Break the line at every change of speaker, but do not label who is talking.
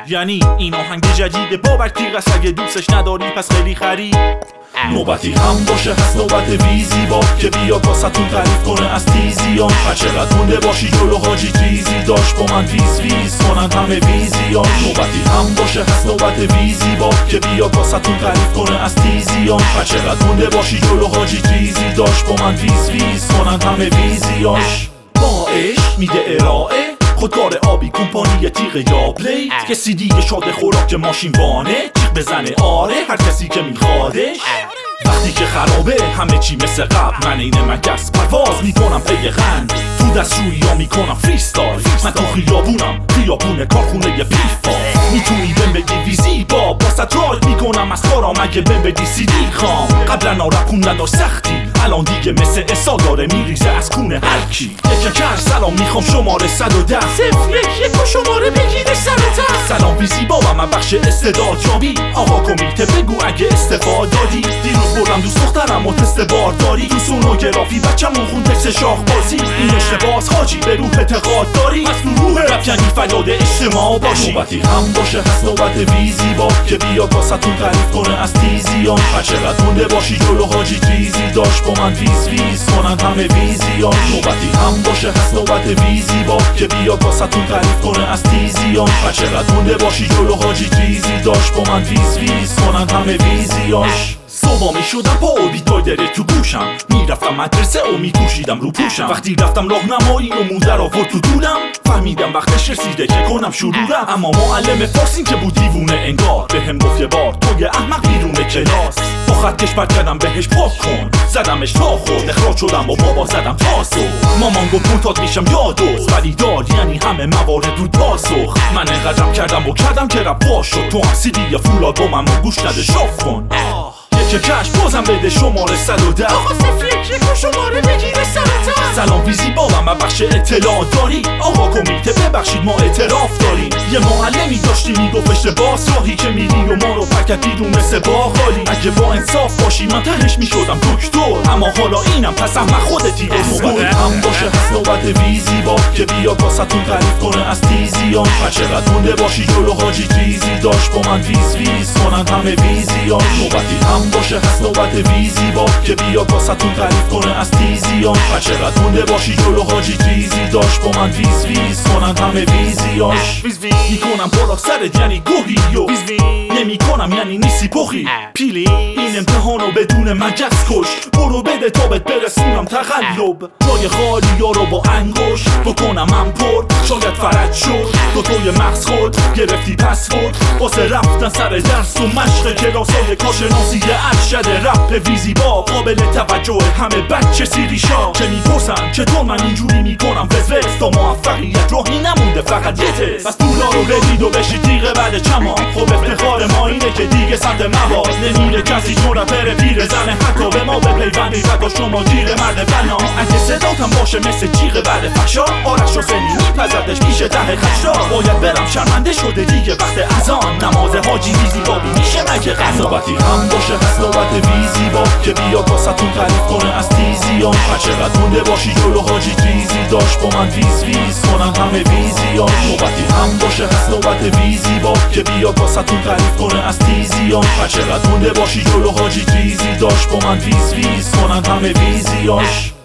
یعنی این آهنگ جدید بابک تیغ است، اگه دوستش نداری پس خیلی خرید. نوبتی هم باشه هست نوبت ویزی با که بیاد واسه‌تون تعریف کنه از تیزیان. هر چقدر مونده باشی جلو حاجی تیزی داشت با من ویز کنن همه ویزیان. نوبتی هم باشه هست نوبت ویزی با که بیاد واسه‌تون تعریف کنه از تیزیان. هر چقدر مونده باشی جلو حاجی تیزی داشت با من ویز کنن همه ویزیان. با عشق میده ارائه خودکار آبی کمپانی تیغ یا پلی، کسی دیگه شده خوراک ماشین وانه تیغ بزنه آره هر کسی که میخوادش. وقتی که خرابه همه چی مثل قبل، من اینه مگس پرواز میکنم پی غند، تو دستشویی ها میکنم فریستایل. من تو خیابونه کارخونه پیفا، میتونی بهم بگی ویزی با باست رای میکنم از کارام اگه بهم بگی CD خام. قبلا رپون نداشت سختی، الان دیگه مثل اسال داره میریزه از کونه هرکی. یک سلام میخوام شماره 110 01 شماره بگیره سرت. سلام ویزی بابا من بخش استعداد جابی، آقا کمیته بگو اگه استفاده دادی. دیروز بردم دوست دخترم و تست بارداری، تو سونوگرافی بچه‌مون خون تکس شاخ بازی. این اشتباس حاجی به روح اعتقاد داری، از تو روح رپ یعنی فریاد اجتماع باشی. نوبتی هم باشه هست نوبت ویزی با که بیاد واسه‌تون تعریف کنه از تیزیان. هر چقدر مونده باشی جلو حاجی تیزی داشت با من ویز کنن همه ویزیان. نوبتی هم باشه هست نوبت ویزی با که بیاد واسه‌تون تعریف کنه از تیزیان. هر چقدر مونده باشی جلو حاجی تیزی داشت با من ویز کنن همه ویزیان. صبح میشدم با اوربیتال داره تو گوشم، میرفتم مدرسه و میکوشیدم رو پوشم. وقتی رفتم راهنمایی و مودر آورد تو دولم، فهمیدم وقتش رسیده که کنم شروعم. اما معلم فارسیم که بود دیوونه انگار، بهم گفت یه بار تو یه احمق بیرون کلاس. با خطکش پرت کردم بهش پاک کن، زدمش تا خورد اخراج شدم و بابا زدم تاسو. مامان گفت منتاد میشم یادوست ولی دار یعنی همه موارد بود پاسخ. من انقدرم کردم و کردم که رپ باش شد، تو هم CD فولاد با من گوش نده شاف کن. که کش بازم بده شماره 110 آقا 01 شماره بگیره سرت. سلام ویزی بابا من بخش اطلاعات داری، آقا کمیته ببخشید ما اعتراف داریم. یه معلمی داشتی میگفت اشتباس راهی که میری و ما رو پرکت بیرون مثل باقالی. اگه با انصاف باشی من تهش میشدم دکتر، اما حالا اینم پس هم خودتی نوبتی هم باشه هست نوبت ویزی با که بیاد واسه‌تون تعریف کنه از تیزیان. هر چقدر مونده باشی جلو حاجی تیزی داشت با من ویز کنن همه ویزیان. نوبتی هم باشه هست نوبت ویزی با که بیاد واسه‌تون تعریف کنه از تیزیان. هر چقدر مونده باشی جلو حاجی تیزی داشت با من ویز کنن همه ویزیان. میکنم بالا سرت یعنی گوهی نمیکنم یعنی نیستی پخی پیلی. این امتحانو بدون مگس کش، برو بده تا بهت برسونم تقلب. جای خالی ها رو با انگوش بکنم من پر، شاید فرج شد دوتای مغز خود گرفتی پسورد. واسه رفتن سر درس و مشق کلاسای کارشناسی ارشد رپ ویزی با قابل توجه همه بچه سیریشا که میپرسن چطور من اینجوری میکنم وز تا موفقیت راهی نمونده فقط یه تست. پس پولا رو بدید و بشید تیغه بعد چما، خب افتخار ما اینه که دیگه سمت مواد نمیره کسی چون رپر پیر زنه حتی به ما بپیوندی و شما گیر مرد بنا. اگه صداتم باشه مثل جیغ بعد فحشا، آرش حسینی میپزدش میشه ته خشا. باید برم شرمنده شده دیگه وقت اذان، نماز حاجی ویزی بابی میشه مگه قضا. نوبتی هم باشه هست نوبت ویزی با که بیاد واسه‌تون تعریف کنه از تیزیان. هر چقدر مونده باشی جلو حاجی تیزی داشت با من ویز کنن همه ویزیان. نوبتی هم باشه هست نوبت ویزی با که بیاد واسه‌تون تعریف کنه از تیزیان. هر چقدر مونده باشی جلو حاجی تیزی داشت با من ویز کنن همه ویزیان.